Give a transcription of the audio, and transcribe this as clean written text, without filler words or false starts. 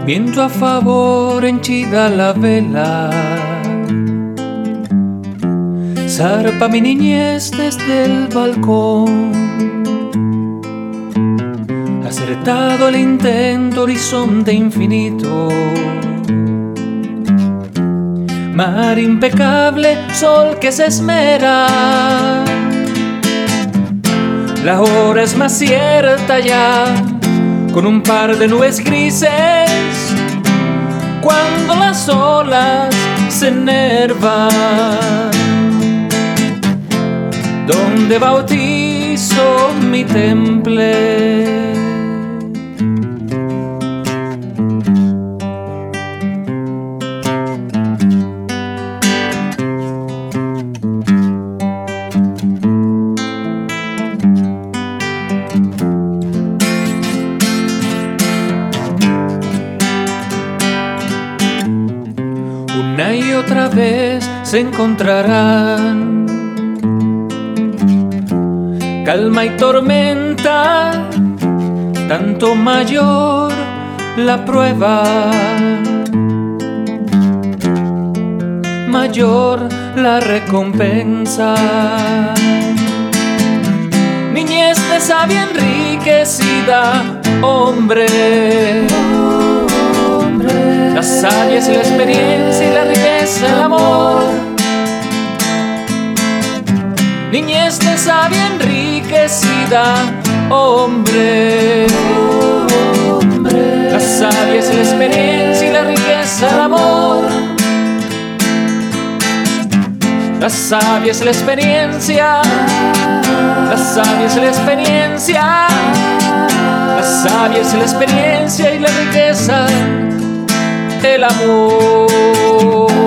Viento a favor, henchida la vela, zarpa mi niñez desde el balcón. Acertado el intento, horizonte infinito, mar impecable, sol que se esmera. La hora es más cierta ya, con un par de nubes grises, cuando las olas se enervan. Donde bautizo mi temple, una y otra vez se encontrarán. Calma y tormenta, tanto mayor la prueba, mayor la recompensa. Niñez de sabia enriquecida, hombre. La savia es la experiencia y la riqueza, el amor. Niñez de sabia enriquecida, hombre. La savia es la experiencia y la riqueza, el amor. La savia es la experiencia, la savia es la experiencia, la savia es la experiencia y la riqueza, el amor.